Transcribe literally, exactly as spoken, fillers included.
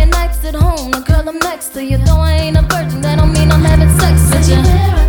staying nights at home. The girl I'm next to you, though I ain't a virgin, that don't mean I'm having sex with you.